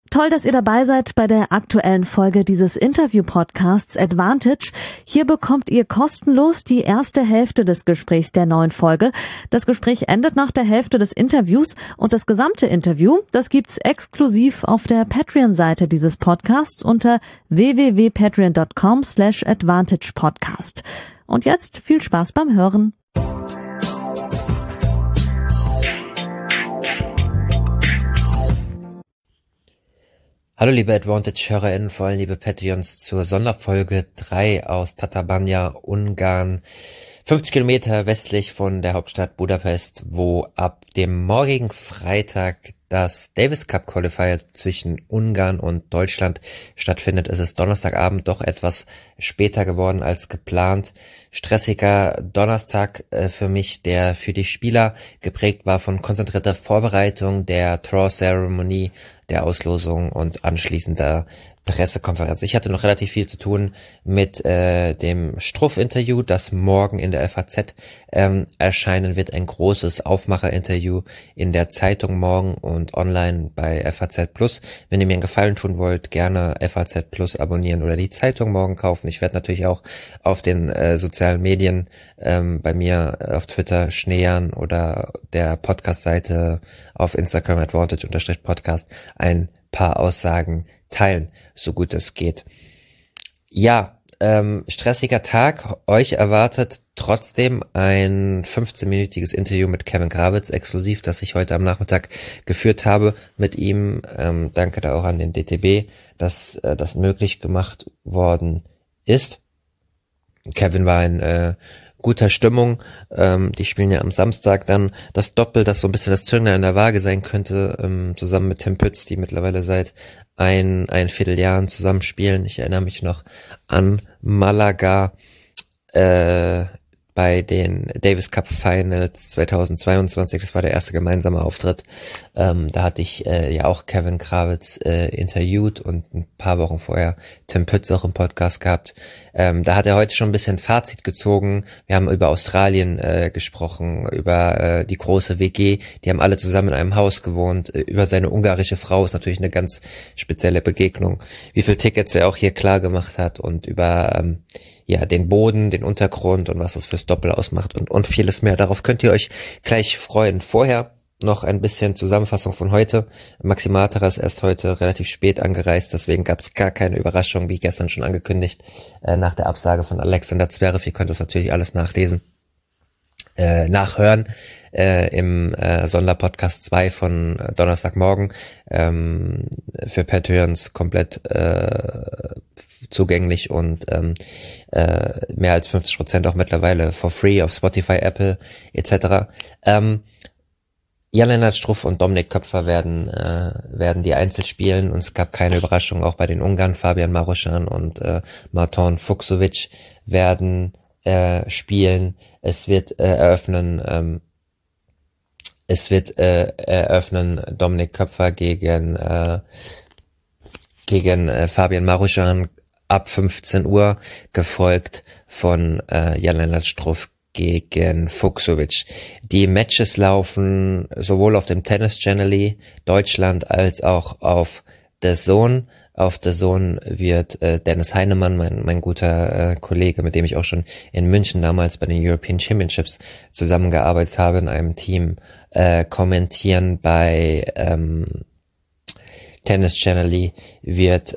Toll, dass ihr dabei seid bei der aktuellen Folge dieses Interview-Podcasts Advantage. Hier bekommt ihr kostenlos die erste Hälfte des Gesprächs der neuen Folge. Das Gespräch endet nach der Hälfte des Interviews und das gesamte Interview, das gibt's exklusiv auf der Patreon-Seite dieses Podcasts unter www.patreon.com/advantagepodcast. Und jetzt viel Spaß beim Hören. Hallo liebe Advantage-HörerInnen, vor allem liebe Patreons zur Sonderfolge 3 aus Tatabánya, Ungarn, 50 Kilometer westlich von der Hauptstadt Budapest, wo ab dem morgigen Freitag das Davis Cup Qualifier zwischen Ungarn und Deutschland stattfindet. Es ist Donnerstagabend doch etwas später geworden als geplant. Stressiger Donnerstag für mich, der für die Spieler geprägt war von konzentrierter Vorbereitung der Draw Ceremony, der Auslosung und anschließender Pressekonferenz. Ich hatte noch relativ viel zu tun mit dem Struff-Interview, das morgen in der FAZ erscheinen wird. Ein großes Aufmacher-Interview in der Zeitung morgen und online bei FAZ Plus. Wenn ihr mir einen Gefallen tun wollt, gerne FAZ Plus abonnieren oder die Zeitung morgen kaufen. Ich werde natürlich auch auf den sozialen Medien bei mir auf Twitter Schneejan oder der Podcast-Seite auf Instagram Advantage_Podcast ein paar Aussagen teilen, so gut es geht. Ja, stressiger Tag. Euch erwartet trotzdem ein 15-minütiges Interview mit Kevin Grawitz exklusiv, das ich heute am Nachmittag geführt habe mit ihm. Danke da auch an den DTB, dass das möglich gemacht worden ist. Kevin war in guter Stimmung. Die spielen ja am Samstag dann das Doppel, das so ein bisschen das Zünglein in der Waage sein könnte, zusammen mit Tim Pütz, die mittlerweile seit ein Vierteljahren zusammenspielen. Ich erinnere mich noch an Malaga bei den Davis Cup Finals 2022. Das war der erste gemeinsame Auftritt. Da hatte ich ja auch Kevin Grawitz interviewt und ein paar Wochen vorher Tim Pütz auch im Podcast gehabt. Da hat er heute schon ein bisschen Fazit gezogen. Wir haben über Australien gesprochen, über die große WG. Die haben alle zusammen in einem Haus gewohnt. Über seine ungarische Frau ist natürlich eine ganz spezielle Begegnung. Wie viel Tickets er auch hier klar gemacht hat und über ja, den Boden, den Untergrund und was das fürs Doppel ausmacht und vieles mehr. Darauf könnt ihr euch gleich freuen. Vorher noch ein bisschen Zusammenfassung von heute. Maxi Matera ist erst heute relativ spät angereist, deswegen gab es gar keine Überraschung, wie gestern schon angekündigt, nach der Absage von Alexander Zverev. Ihr könnt das natürlich alles nachlesen, nachhören im Sonderpodcast 2 von Donnerstagmorgen, für Patreons komplett zugänglich und mehr als 50% auch mittlerweile for free auf Spotify, Apple etc. Jan-Lennart Struff und Dominik Köpfer werden die Einzel spielen und es gab keine Überraschung, auch bei den Ungarn. Fabian Maruschan und Marton Fucsovics werden spielen. Es wird eröffnen Dominik Köpfer gegen Fabian Maruschan ab 15 Uhr, gefolgt von Jan-Lennart Struff gegen Fucsovics. Die Matches laufen sowohl auf dem Tennis Channel Deutschland als auch auf DAZN. Auf DAZN wird Dennis Heinemann, mein guter Kollege, mit dem ich auch schon in München damals bei den European Championships zusammengearbeitet habe, in einem Team kommentieren. Bei Tennis Channel wird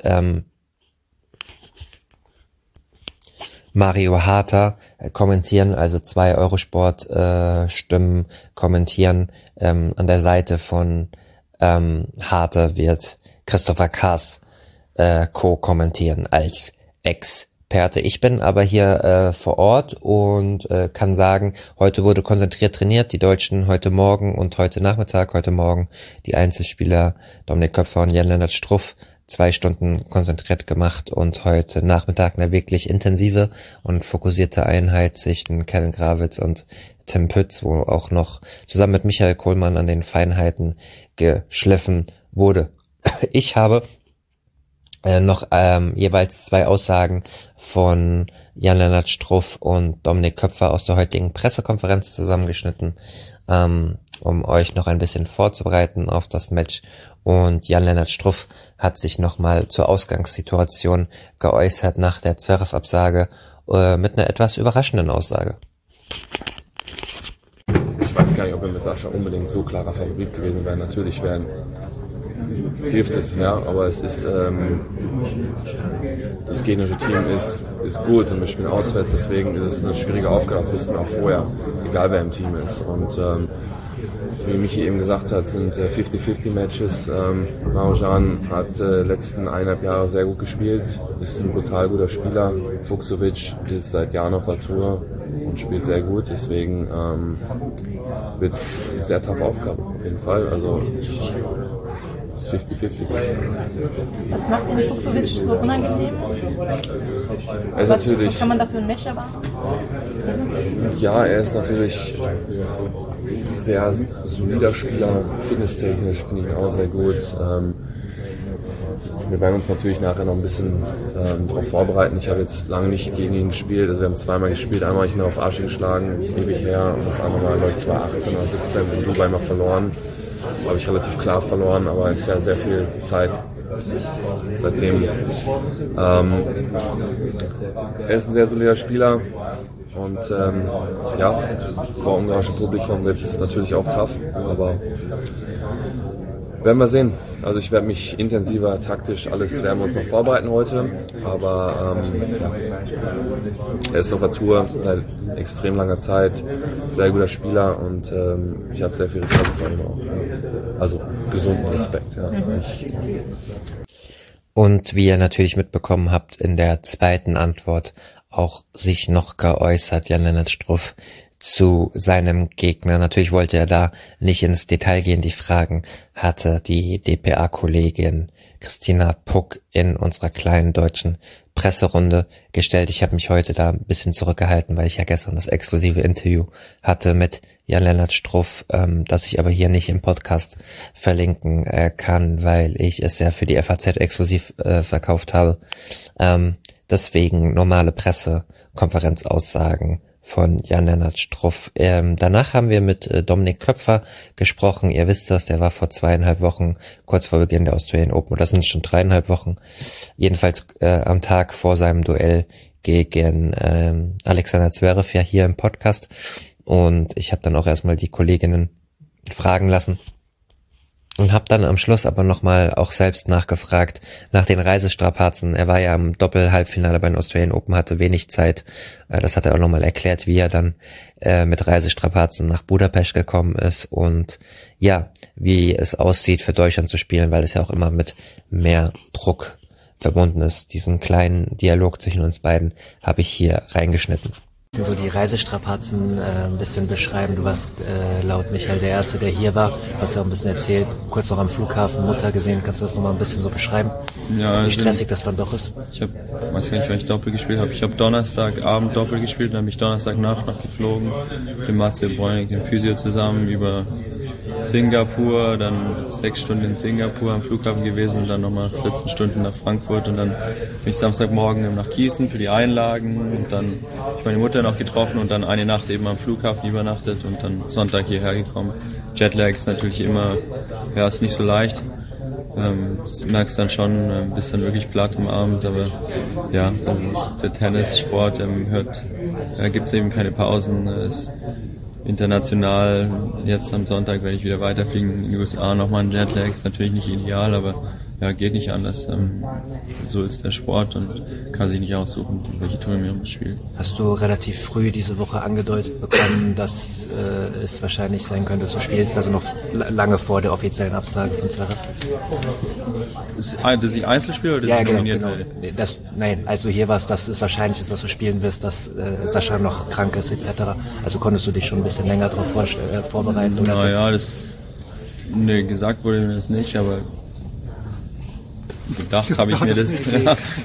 Mario Harter kommentieren, also 2 Eurosport Stimmen kommentieren. An der Seite von Harter wird Christopher Kaas co-kommentieren als Experte. Ich bin aber hier vor Ort und kann sagen, heute wurde konzentriert trainiert, die Deutschen heute Morgen und heute Nachmittag, heute Morgen die Einzelspieler Dominik Köpfer und Jan-Lennart Struff 2 Stunden konzentriert gemacht und heute Nachmittag eine wirklich intensive und fokussierte Einheit zwischen Kevin Grawitz und Tim Pütz, wo auch noch zusammen mit Michael Kohlmann an den Feinheiten geschliffen wurde. Ich habe noch jeweils 2 Aussagen von Jan-Lennart Struff und Dominik Köpfer aus der heutigen Pressekonferenz zusammengeschnitten, um euch noch ein bisschen vorzubereiten auf das Match Und Jan-Lennart Struff hat sich nochmal zur Ausgangssituation geäußert nach der Zverev-Absage mit einer etwas überraschenden Aussage. Ich weiß gar nicht, ob wir mit Sascha unbedingt so klarer Favorit gewesen wären. Natürlich hilft es, ja, aber es ist das gegnerische Team ist gut und wir spielen auswärts, deswegen ist es eine schwierige Aufgabe, das wussten wir auch vorher, egal wer im Team ist. Und wie Michi eben gesagt hat, sind 50-50 Matches. Marozsan hat letzten 1,5 Jahre sehr gut gespielt, ist ein brutal guter Spieler. Fucsovics ist seit Jahren auf der Tour und spielt sehr gut, deswegen wird es eine sehr taffe Aufgabe auf jeden Fall. Also 50-50. Was macht den Fucsovic so unangenehm? Was kann man da für ein Match erwarten? Ja, er ist natürlich sehr solider Spieler, fitnesstechnisch finde ich ihn auch sehr gut. Wir werden uns natürlich nachher noch ein bisschen darauf vorbereiten. Ich habe jetzt lange nicht gegen ihn gespielt. Also wir haben zweimal gespielt. Einmal habe ich ihn auf Arsch geschlagen, ewig her. Und das andere Mal, glaube ich, 2018 oder 2017 in Dubai mal verloren. Habe ich relativ klar verloren, aber es ist ja sehr viel Zeit seitdem. Er ist ein sehr solider Spieler und vor ungarischem Publikum wird es natürlich auch tough, aber werden wir sehen. Also ich werde mich intensiver, taktisch, alles werden wir uns noch vorbereiten heute, aber er ist auf der Tour seit extrem langer Zeit, sehr guter Spieler und ich habe sehr viel Respekt vor ihm auch. Also gesunden Respekt, ja. Und wie ihr natürlich mitbekommen habt, in der zweiten Antwort auch sich noch geäußert, Jan-Lennart Struff, zu seinem Gegner. Natürlich wollte er da nicht ins Detail gehen. Die Fragen hatte die dpa-Kollegin Christina Puck in unserer kleinen deutschen Presserunde gestellt. Ich habe mich heute da ein bisschen zurückgehalten, weil ich ja gestern das exklusive Interview hatte mit Jan-Lennart Struff, das ich aber hier nicht im Podcast verlinken kann, weil ich es ja für die FAZ exklusiv verkauft habe. Deswegen normale Pressekonferenzaussagen von Jan-Lennart Struff. Danach haben wir mit Dominik Köpfer gesprochen. Ihr wisst das, der war vor 2,5 Wochen, kurz vor Beginn der Australian Open, oder das sind schon 3,5 Wochen, jedenfalls am Tag vor seinem Duell gegen Alexander Zverev ja hier im Podcast. Und ich habe dann auch erstmal die Kolleginnen fragen lassen. Und habe dann am Schluss aber nochmal auch selbst nachgefragt nach den Reisestrapazen. Er war ja im Doppel-Halbfinale bei den Australian Open, hatte wenig Zeit. Das hat er auch nochmal erklärt, wie er dann mit Reisestrapazen nach Budapest gekommen ist und ja, wie es aussieht für Deutschland zu spielen, weil es ja auch immer mit mehr Druck verbunden ist. Diesen kleinen Dialog zwischen uns beiden habe ich hier reingeschnitten. So die Reisestrapazen ein bisschen beschreiben. Du warst laut Michael der Erste, der hier war. Du hast ja auch ein bisschen erzählt, kurz noch am Flughafen Mutter gesehen. Kannst du das nochmal ein bisschen so beschreiben? Ja, wie stressig das dann doch ist? Ich weiß gar nicht, wann ich Doppel gespielt habe. Ich habe Donnerstagabend Doppel gespielt, dann bin ich Donnerstagnacht noch geflogen. Mit dem Matze Bräunig, dem Physio zusammen über Singapur, dann 6 Stunden in Singapur am Flughafen gewesen und dann nochmal 14 Stunden nach Frankfurt und dann bin ich Samstagmorgen nach Gießen für die Einlagen und dann habe ich meine Mutter noch getroffen und dann eine Nacht eben am Flughafen übernachtet und dann Sonntag hierher gekommen. Jetlag ist natürlich immer, ja, ist nicht so leicht. Du merkst dann schon, bist dann wirklich platt am Abend, aber ja, das ist der Tennissport, gibt es eben keine Pausen. Ist international, jetzt am Sonntag werde ich wieder weiterfliegen in die USA, nochmal ein Jetlag, ist natürlich nicht ideal, aber ja, geht nicht anders. So ist der Sport und kann sich nicht aussuchen, welche Turniere man spielt. Hast du relativ früh diese Woche angedeutet bekommen, dass es wahrscheinlich sein könnte, dass du spielst, also noch lange vor der offiziellen Absage von Zverev? Dass ich Einzelspieler oder dass ich nominiert werde? Nein, also hier war es, dass es wahrscheinlich ist, dass du spielen wirst, dass Sascha noch krank ist etc. Also konntest du dich schon ein bisschen länger darauf vorbereiten? Naja, gesagt wurde mir das nicht, aber gedacht habe ich mir das. Ist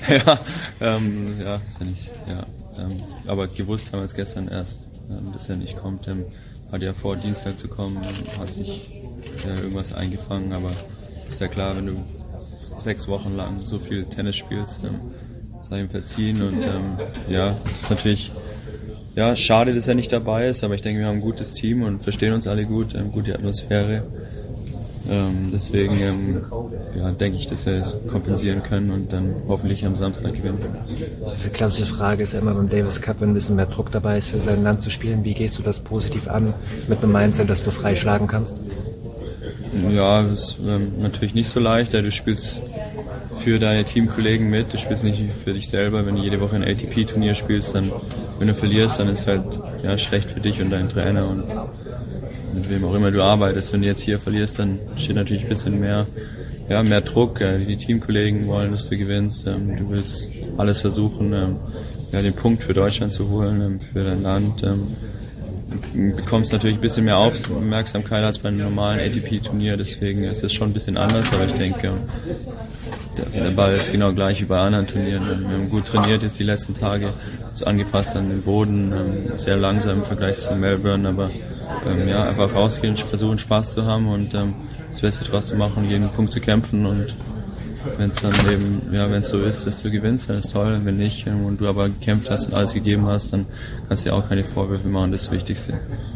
ja nicht. Ja, aber gewusst haben wir es gestern erst, dass er nicht kommt. Hat ja vor, Dienstag zu kommen, hat sich irgendwas eingefangen, aber ist ja klar, wenn du 6 Wochen lang so viel Tennis spielst, sei ihm verziehen und es ist natürlich schade, dass er nicht dabei ist, aber ich denke, wir haben ein gutes Team und verstehen uns alle gut, gute Atmosphäre. Deswegen denke ich, dass wir es kompensieren können und dann hoffentlich am Samstag gewinnen. Diese klassische Frage ist ja immer beim Davis Cup, wenn ein bisschen mehr Druck dabei ist, für sein Land zu spielen. Wie gehst du das positiv an mit einem Mindset, dass du frei schlagen kannst? Ja, das ist natürlich nicht so leicht. Ja, du spielst für deine Teamkollegen mit, du spielst nicht für dich selber. Wenn du jede Woche ein ATP-Turnier spielst, dann, wenn du verlierst, dann ist es halt schlecht für dich und deinen Trainer und mit wem auch immer du arbeitest. Wenn du jetzt hier verlierst, dann steht natürlich ein bisschen mehr Druck. Die Teamkollegen wollen, dass du gewinnst. Du willst alles versuchen, den Punkt für Deutschland zu holen, für dein Land. Du bekommst natürlich ein bisschen mehr Aufmerksamkeit als bei einem normalen ATP-Turnier, deswegen ist es schon ein bisschen anders, aber ich denke, der Ball ist genau gleich wie bei anderen Turnieren. Wir haben gut trainiert jetzt die letzten Tage, angepasst an den Boden, sehr langsam im Vergleich zu Melbourne, aber einfach rausgehen, versuchen Spaß zu haben und das Beste draus zu machen, jeden Punkt zu kämpfen und wenn es dann eben, wenn es so ist, dass du gewinnst, dann ist toll, wenn nicht und du aber gekämpft hast und alles gegeben hast, dann kannst du dir auch keine Vorwürfe machen, das ist das Wichtigste.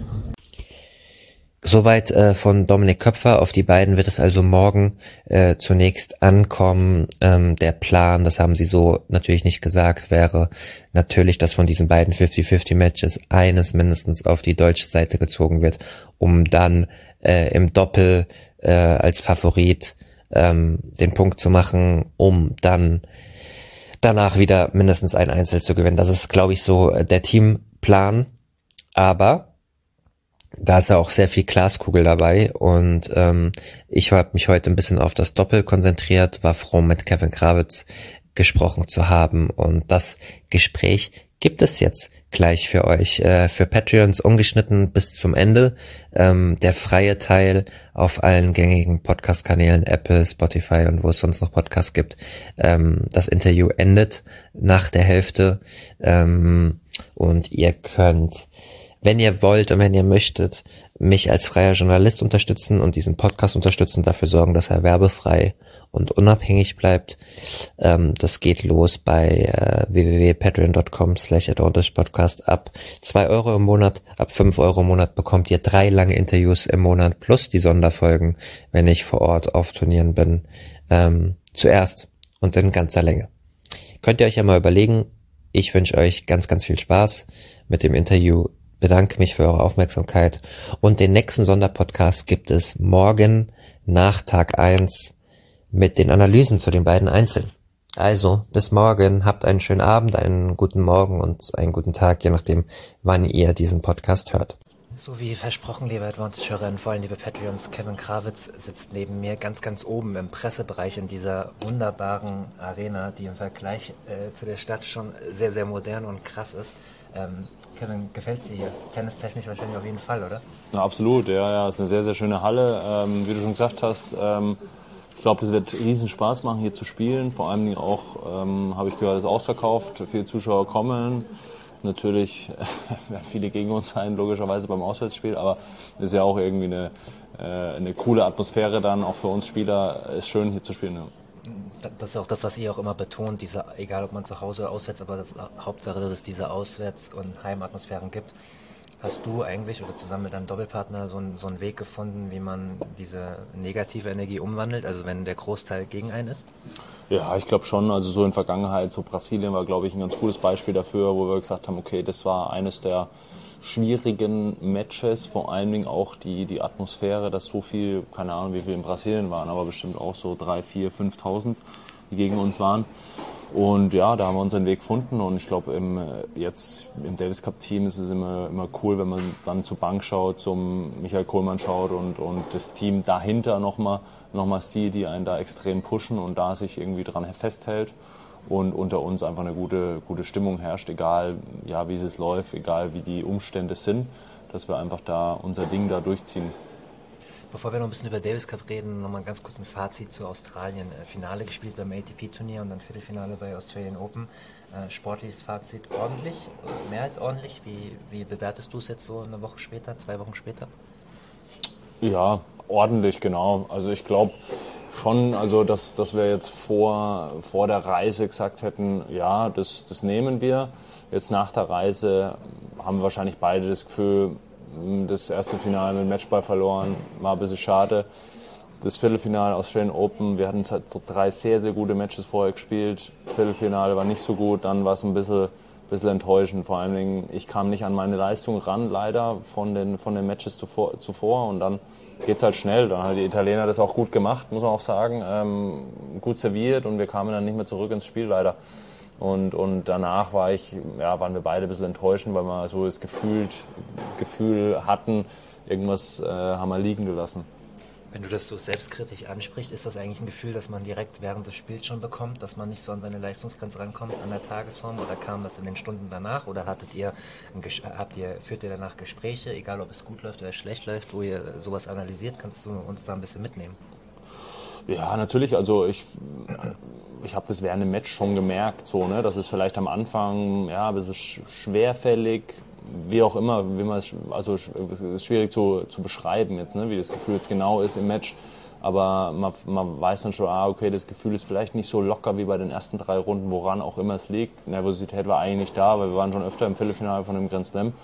Soweit von Dominik Köpfer. Auf die beiden wird es also morgen zunächst ankommen. Der Plan, das haben sie so natürlich nicht gesagt, wäre natürlich, dass von diesen beiden 50-50 Matches eines mindestens auf die deutsche Seite gezogen wird, um dann im Doppel als Favorit den Punkt zu machen, um dann danach wieder mindestens ein Einzel zu gewinnen. Das ist, glaube ich, so der Teamplan. Aber da ist ja auch sehr viel Glaskugel dabei und ich habe mich heute ein bisschen auf das Doppel konzentriert, war froh, mit Kevin Krawitz gesprochen zu haben und das Gespräch gibt es jetzt gleich für euch, für Patreons ungeschnitten bis zum Ende, der freie Teil auf allen gängigen Podcast-Kanälen, Apple, Spotify und wo es sonst noch Podcasts gibt. Das Interview endet nach der Hälfte und ihr könnt, wenn ihr wollt und wenn ihr möchtet, mich als freier Journalist unterstützen und diesen Podcast unterstützen, dafür sorgen, dass er werbefrei und unabhängig bleibt. Das geht los bei www.patreon.com/advantagepodcast. Ab 2 Euro im Monat, ab 5 Euro im Monat bekommt ihr 3 lange Interviews im Monat plus die Sonderfolgen, wenn ich vor Ort auf Turnieren bin, zuerst und in ganzer Länge. Könnt ihr euch ja mal überlegen. Ich wünsche euch ganz, ganz viel Spaß mit dem Interview. Bedanke mich für eure Aufmerksamkeit und den nächsten Sonderpodcast gibt es morgen nach Tag 1 mit den Analysen zu den beiden Einzeln. Also, bis morgen, habt einen schönen Abend, einen guten Morgen und einen guten Tag, je nachdem, wann ihr diesen Podcast hört. So wie versprochen, liebe Advantage-Hörerinnen, vor allem liebe Patreons, Kevin Krawitz sitzt neben mir ganz, ganz oben im Pressebereich in dieser wunderbaren Arena, die im Vergleich zu der Stadt schon sehr, sehr modern und krass ist. Kevin, gefällt's dir hier? Tennistechnisch wahrscheinlich auf jeden Fall, oder? Ja, absolut, ja, es ist eine sehr, sehr schöne Halle. Wie du schon gesagt hast, ich glaube, es wird riesen Spaß machen, hier zu spielen. Vor allem auch, habe ich gehört, ist ausverkauft, viele Zuschauer kommen. Natürlich werden viele gegen uns sein, logischerweise beim Auswärtsspiel, aber es ist ja auch irgendwie eine coole Atmosphäre dann, auch für uns Spieler, ist schön hier zu spielen. Ja. Das ist auch das, was ihr auch immer betont, egal ob man zu Hause oder auswärts, aber Hauptsache, dass es diese Auswärts- und Heimatmosphären gibt. Hast du eigentlich oder zusammen mit deinem Doppelpartner so einen Weg gefunden, wie man diese negative Energie umwandelt, also wenn der Großteil gegen einen ist? Ja, ich glaube schon. Also so in Vergangenheit, so Brasilien war, glaube ich, ein ganz gutes Beispiel dafür, wo wir gesagt haben, okay, das war eines der schwierigen Matches, vor allen Dingen auch die Atmosphäre, dass so viel, keine Ahnung, wie viel in Brasilien waren, aber bestimmt auch so 3.000, 4.000, 5.000, die gegen uns waren. Und ja, da haben wir unseren Weg gefunden und ich glaube, jetzt im Davis Cup Team ist es immer cool, wenn man dann zur Bank schaut, zum Michael Kohlmann schaut und das Team dahinter nochmal sieht, die einen da extrem pushen und da sich irgendwie dran festhält und unter uns einfach eine gute Stimmung herrscht, egal wie es läuft, egal wie die Umstände sind, dass wir einfach da unser Ding da durchziehen. Bevor wir noch ein bisschen über Davis Cup reden, nochmal ganz kurz ein Fazit zu Australien. Finale gespielt beim ATP-Turnier und dann Viertelfinale bei Australian Open. Sportliches Fazit ordentlich, mehr als ordentlich. Wie bewertest du es jetzt so eine Woche später, 2 Wochen später? Ja, ordentlich, genau. Also ich glaube schon, also dass wir jetzt vor der Reise gesagt hätten, ja, das nehmen wir. Jetzt nach der Reise haben wir wahrscheinlich beide das Gefühl, das erste Finale mit Matchball verloren, war ein bisschen schade. das Viertelfinale Australian Open, wir hatten 3 sehr, sehr gute Matches vorher gespielt. Viertelfinale war nicht so gut, dann war es ein bisschen enttäuschend. Vor allen Dingen, ich kam nicht an meine Leistung ran, leider, von den Matches zuvor. Und dann geht es halt schnell. Dann haben die Italiener das auch gut gemacht, muss man auch sagen. Gut serviert und wir kamen dann nicht mehr zurück ins Spiel, leider. Und danach waren wir beide ein bisschen enttäuscht, weil wir so das Gefühl hatten, irgendwas haben wir liegen gelassen. Wenn du das so selbstkritisch ansprichst, ist das eigentlich ein Gefühl, das man direkt während des Spiels schon bekommt, dass man nicht so an seine Leistungsgrenze rankommt, an der Tagesform, oder kam das in den Stunden danach, oder führt ihr danach Gespräche, egal ob es gut läuft oder schlecht läuft, wo ihr sowas analysiert? Kannst du uns da ein bisschen mitnehmen? Ja, natürlich. Also ich habe das während dem Match schon gemerkt, so, ne, dass es vielleicht am Anfang ein bisschen schwerfällig, wie auch immer, es ist schwierig zu beschreiben jetzt, ne, wie das Gefühl jetzt genau ist im Match. Aber man weiß dann schon, okay, das Gefühl ist vielleicht nicht so locker wie bei den ersten 3 Runden, woran auch immer es liegt. Nervosität war eigentlich nicht da, weil wir waren schon öfter im Viertelfinale von dem Grand Slam.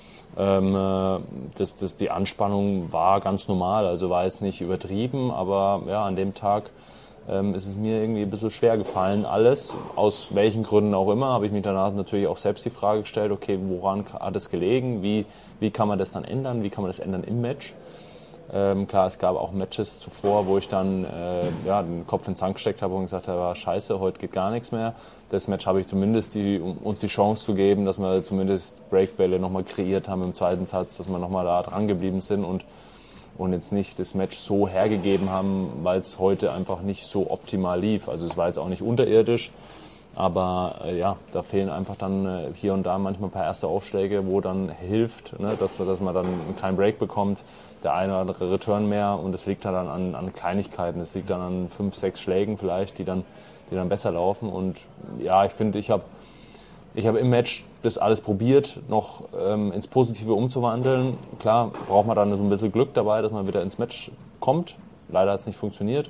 Die Anspannung war ganz normal, also war jetzt nicht übertrieben, aber ja, an dem Tag ist es mir irgendwie ein bisschen schwer gefallen, alles. Aus welchen Gründen auch immer, habe ich mich danach natürlich auch selbst die Frage gestellt, okay, woran hat es gelegen, wie kann man das dann ändern, wie kann man das ändern im Match? Klar, es gab auch Matches zuvor, wo ich dann den Kopf in den Sand gesteckt habe und gesagt habe, scheiße, heute geht gar nichts mehr. Das Match habe ich zumindest uns die Chance zu geben, dass wir zumindest Breakbälle nochmal kreiert haben im zweiten Satz, dass wir nochmal da dran geblieben sind und jetzt nicht das Match so hergegeben haben, weil es heute einfach nicht so optimal lief. Also es war jetzt auch nicht unterirdisch, aber da fehlen einfach dann hier und da manchmal ein paar erste Aufschläge, wo dann hilft, ne, dass man dann keinen Break bekommt, der eine oder andere Return mehr, und es liegt dann an Kleinigkeiten. Es liegt dann an 5, 6 Schlägen vielleicht, die dann besser laufen. Und ja, ich finde, ich habe im Match das alles probiert, noch ins Positive umzuwandeln. Klar, braucht man dann so ein bisschen Glück dabei, dass man wieder ins Match kommt. Leider hat es nicht funktioniert,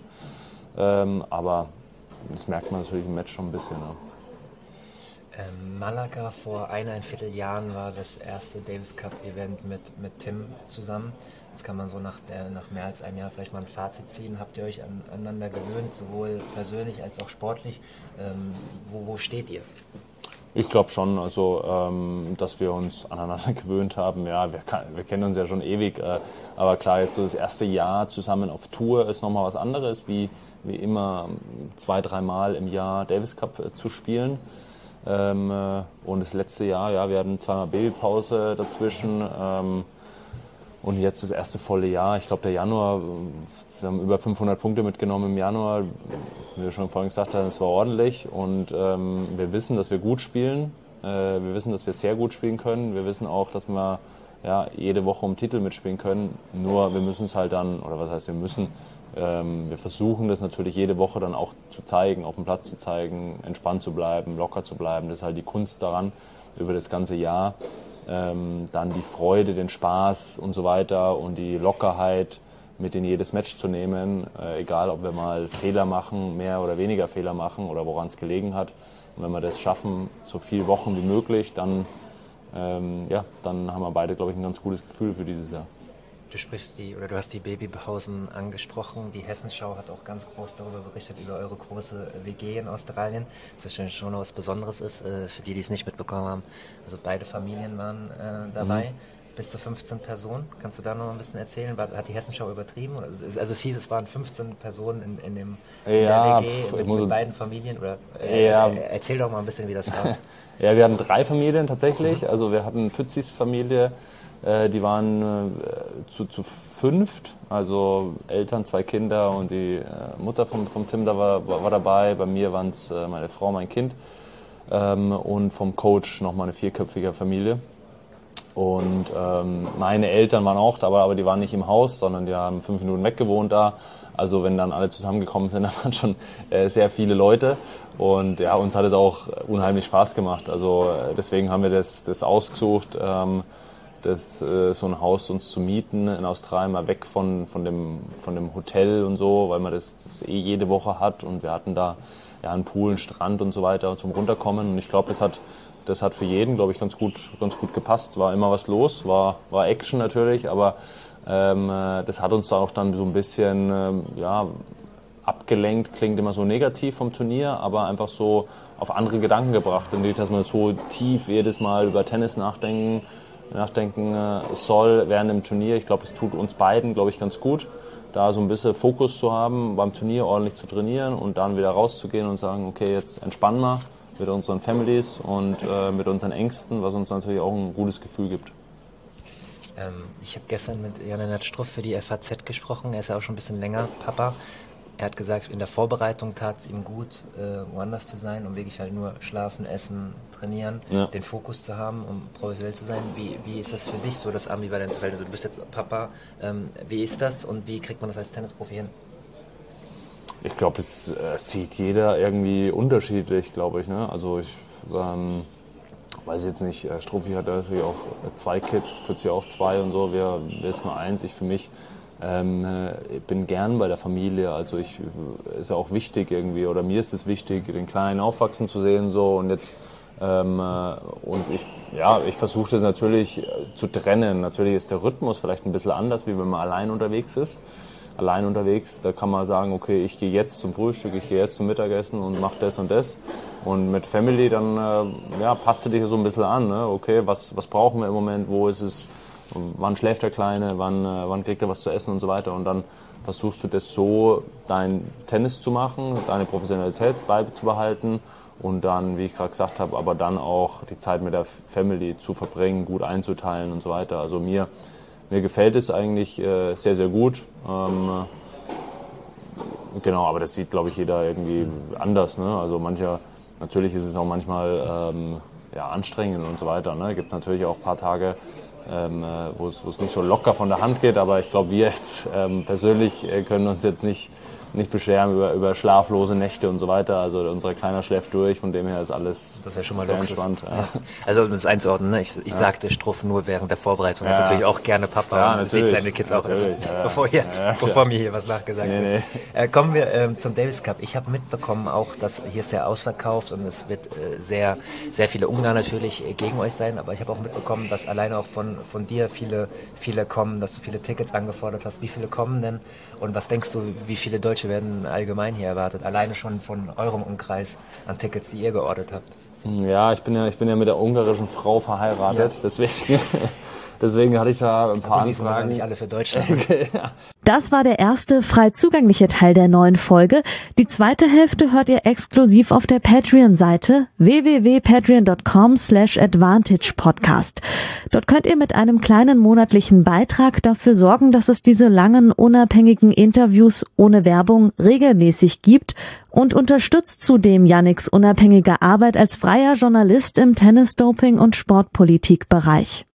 aber das merkt man natürlich im Match schon ein bisschen. Ja. Malaga vor 1,25 Jahren war das erste Davis Cup Event mit Tim zusammen. Jetzt kann man so nach mehr als einem Jahr vielleicht mal ein Fazit ziehen. Habt ihr euch aneinander gewöhnt, sowohl persönlich als auch sportlich? Wo steht ihr? Ich glaube schon, also dass wir uns aneinander gewöhnt haben. Ja, wir kennen uns ja schon ewig, aber klar, jetzt so das erste Jahr zusammen auf Tour ist nochmal was anderes, wie immer 2-3 Mal im Jahr Davis Cup zu spielen. Und das letzte Jahr, wir hatten 2-mal Babypause dazwischen. Und jetzt das erste volle Jahr. Ich glaube, der Januar, wir haben über 500 Punkte mitgenommen im Januar. Wie wir schon vorhin gesagt haben, es war ordentlich. Und wir wissen, dass wir gut spielen. Wir wissen, dass wir sehr gut spielen können. Wir wissen auch, dass wir jede Woche um Titel mitspielen können. Nur wir müssen es halt dann, oder was heißt wir müssen, wir versuchen das natürlich jede Woche dann auch zu zeigen, auf dem Platz zu zeigen, entspannt zu bleiben, locker zu bleiben. Das ist halt die Kunst daran, über das ganze Jahr. Dann die Freude, den Spaß und so weiter und die Lockerheit mit in jedes Match zu nehmen, egal ob wir mal Fehler machen, mehr oder weniger Fehler machen oder woran es gelegen hat. Und wenn wir das schaffen, so viele Wochen wie möglich, dann haben wir beide, glaube ich, ein ganz gutes Gefühl für dieses Jahr. Du hast die Babypausen angesprochen. Die Hessenschau hat auch ganz groß darüber berichtet, über eure große WG in Australien. Das ist schon was Besonderes ist, für die es nicht mitbekommen haben. Also beide Familien waren dabei, bis zu 15 Personen. Kannst du da noch ein bisschen erzählen? Hat die Hessenschau übertrieben? Also es hieß, es waren 15 Personen in der WG mit beiden Familien. Oder, erzähl doch mal ein bisschen, wie das war. Ja, wir hatten 3 Familien tatsächlich. Also wir hatten Pützis Familie, die waren zu 5, also Eltern, 2 Kinder und die Mutter vom Tim da war dabei. Bei mir waren es meine Frau, mein Kind und vom Coach nochmal eine 4-köpfige Familie. Und meine Eltern waren auch dabei, aber die waren nicht im Haus, sondern die haben 5 Minuten weg gewohnt da. Also wenn dann alle zusammengekommen sind, dann waren schon sehr viele Leute. Und ja, uns hat es auch unheimlich Spaß gemacht. Also deswegen haben wir das ausgesucht, so ein Haus uns zu mieten in Australien, mal weg von dem Hotel und so, weil man das jede Woche hat. Und wir hatten da einen Pool, einen Strand und so weiter zum Runterkommen. Und ich glaube, das hat für jeden, glaube ich, ganz gut gepasst. War immer was los, war Action natürlich, aber Das hat uns auch dann so ein bisschen abgelenkt, klingt immer so negativ vom Turnier, aber einfach so auf andere Gedanken gebracht. Und nicht, dass man so tief jedes Mal über Tennis nachdenken soll während dem Turnier. Ich glaube, es tut uns beiden, glaube ich, ganz gut, da so ein bisschen Fokus zu haben, beim Turnier ordentlich zu trainieren und dann wieder rauszugehen und sagen, okay, jetzt entspannen wir mit unseren Families und mit unseren Ängsten, was uns natürlich auch ein gutes Gefühl gibt. Ich habe gestern mit Jan-Lennart Struff für die FAZ gesprochen. Er ist ja auch schon ein bisschen länger Papa. Er hat gesagt, in der Vorbereitung tat es ihm gut, woanders zu sein, um wirklich halt nur schlafen, essen, trainieren, den Fokus zu haben, um professionell zu sein. Wie ist das für dich, so das ambivalente Verhältnis? Du bist jetzt Papa. Wie ist das und wie kriegt man das als Tennisprofi hin? Ich glaube, es sieht jeder irgendwie unterschiedlich, glaube ich. Ne? Also ich weiß jetzt nicht, Struffi hat natürlich auch 2 Kids, plötzlich auch 2 und so, wir jetzt nur 1. Ich für mich bin gern bei der Familie, also ist ja auch wichtig irgendwie, oder mir ist es wichtig, den Kleinen aufwachsen zu sehen so und jetzt ich versuche das natürlich zu trennen. Natürlich ist der Rhythmus vielleicht ein bisschen anders, wie wenn man allein unterwegs ist. Allein unterwegs, da kann man sagen, okay, ich gehe jetzt zum Frühstück, ich gehe jetzt zum Mittagessen und mache das und das. Und mit Family dann passt du dich so ein bisschen an, ne? Okay, was brauchen wir im Moment, wo ist es, wann schläft der Kleine, wann kriegt er was zu essen und so weiter. Und dann versuchst du das so, dein Tennis zu machen, deine Professionalität beizubehalten und dann, wie ich gerade gesagt habe, aber dann auch die Zeit mit der Family zu verbringen, gut einzuteilen und so weiter. Also mir gefällt es eigentlich sehr, sehr gut. Genau, aber das sieht, glaube ich, jeder irgendwie anders. Ne? Also natürlich ist es auch manchmal anstrengend und so weiter. Ne? Es gibt natürlich auch ein paar Tage, wo es nicht so locker von der Hand geht, aber ich glaube, wir jetzt persönlich können uns jetzt nicht beschweren über schlaflose Nächte und so weiter. Also unser Kleiner schläft durch, von dem her ist alles das ist ja schon mal sehr Luxus. Entspannt. Ja. Also um das einzuordnen, ne? Ich sagte Struff nur während der Vorbereitung. Er ist natürlich auch gerne Papa und sieht seine Kids auch, bevor mir hier was nachgesagt wird. Nee. Kommen wir zum Davis Cup. Ich habe mitbekommen auch, dass hier ist ja ausverkauft und es wird sehr, sehr viele Ungarn natürlich gegen euch sein, aber ich habe auch mitbekommen, dass alleine auch von dir viele kommen, dass du viele Tickets angefordert hast. Wie viele kommen denn und was denkst du, wie viele Deutsche werden allgemein hier erwartet, alleine schon von eurem Umkreis an Tickets, die ihr geordert habt? Ja, ich bin ja mit der ungarischen Frau verheiratet, deswegen hatte ich da ein paar Anfragen. Nicht alle für Deutschland. Okay, ja. Das war der erste frei zugängliche Teil der neuen Folge. Die zweite Hälfte hört ihr exklusiv auf der Patreon-Seite www.patreon.com/advantagepodcast. Dort könnt ihr mit einem kleinen monatlichen Beitrag dafür sorgen, dass es diese langen, unabhängigen Interviews ohne Werbung regelmäßig gibt und unterstützt zudem Yannicks unabhängige Arbeit als freier Journalist im Tennis-Doping- und Sportpolitik-Bereich.